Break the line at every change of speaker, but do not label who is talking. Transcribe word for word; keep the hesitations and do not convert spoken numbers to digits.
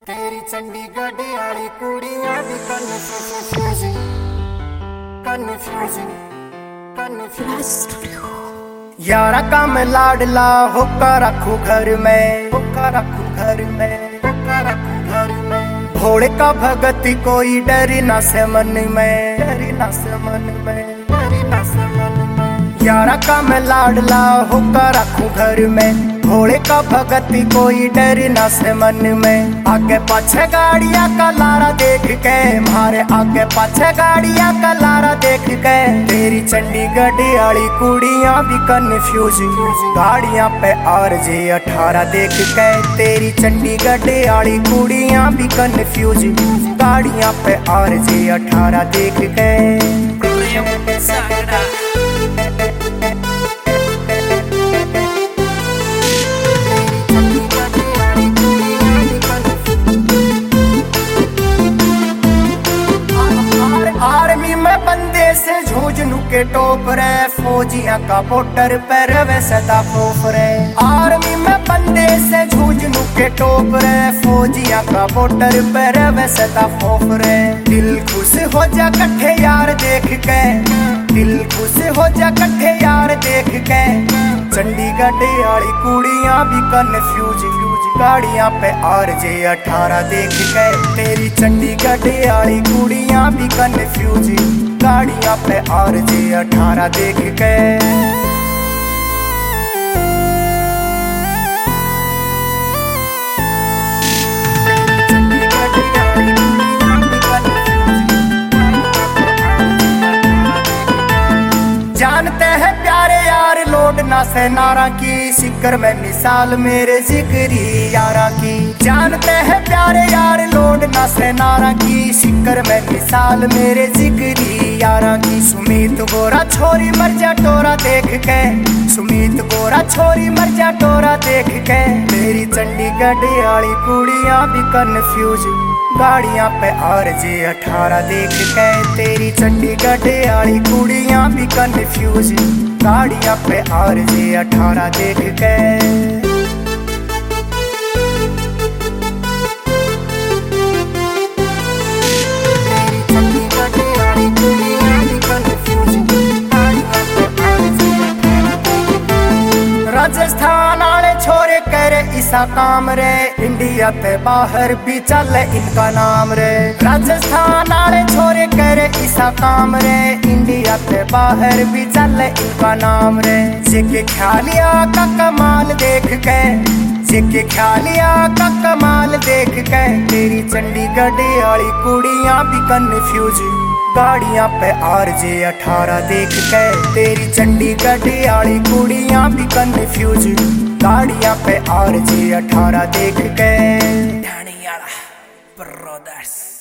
तेरी चंडीगढ़ वाली कुड़ियां भी कन्फ्यूज कन्फ्यूज कन्फ्यूज यारा का मैं लाडला होकर रखू घर में होकर रखू घर में होकर रखू घर में घोड़े का भगती कोई डरी ना से मन में डरी ना से मन में डरी ना से मन में यारा का मैं लाडला होकर रखू घर में घोड़े का भगती कोई डरी ना से मन में आगे पाछे गाड़ियां का लारा देख के मारे आगे पाछे गाड़ियां का लारा देख के तेरी चंडीगढ़ वाली कुड़ियां भी कन्फ्यूज गाड़ियां पे आर जे अठारह देख के तेरी चंडीगढ़ वाली कुड़ियां भी कन्फ्यूज गाड़ियां पे आर जे अठारह देख के आर्मी में बंदे से झूझनू के टोप रहे फौजियां का बॉर्डर पर वैसदा खोफ रहे आर्मी में बंदे से झूझनू के टोप रहे फौजियां का बॉर्डर पर वैसदा खोफ रहे दिल खुश हो जा कट्ठे यार देख के दिल खुश हो जा कट्ठे यार देख के चंडीगढ़ वाली कुड़ियां भी कन्फ्यूज गाड़ियां पे आर जे अठारह देख के तेरी चंडीगढ़ वाली कुड़ियां भी कन्फ्यूज गाड़ियां पे आर जे अठारह देख के जानते हैं प्यारे यार लोड ना से नारा की सिक्कर में मिसाल मेरे जिक्री यारा की जानते हैं प्यारे यार लोड ना से नारा की सिक्कर में मिसाल मेरे जिक्री यारा की सुमित गोरा छोरी मर जा टोरा देख के सुमित गोरा छोरी मर जा टोरा देख के तेरी चंडीगढ़ वाली कुड़ियां भी कन्फ्यूज गाड़ियां पे आर जे अठारह देख के तेरी चंडीगढ़ वाली कुड़ियां भी कन्फ्यूज गाड़ियां पे आर जे अठारह देख के राजस्थान आले छोरे करे इसा काम रे इंडिया पे बाहर भी चले इनका नाम रे राजस्थान आले छोरे करे इसा काम रे इंडिया पे बाहर भी चले इनका नाम रे जिके ख्यालिया का कमाल देख के जिके ख्यालिया का कमाल देख के तेरी चंडीगढ़ वाली कुड़ियां भी कन्फ्यूज गाड़ियां पे आर जे अठारह देख के तेरी चंडीगढ़ वाली कुड़ियां भी कन्फ्यूज गाड़ियां पे आर जे अठारह देख के ब्रदर्स।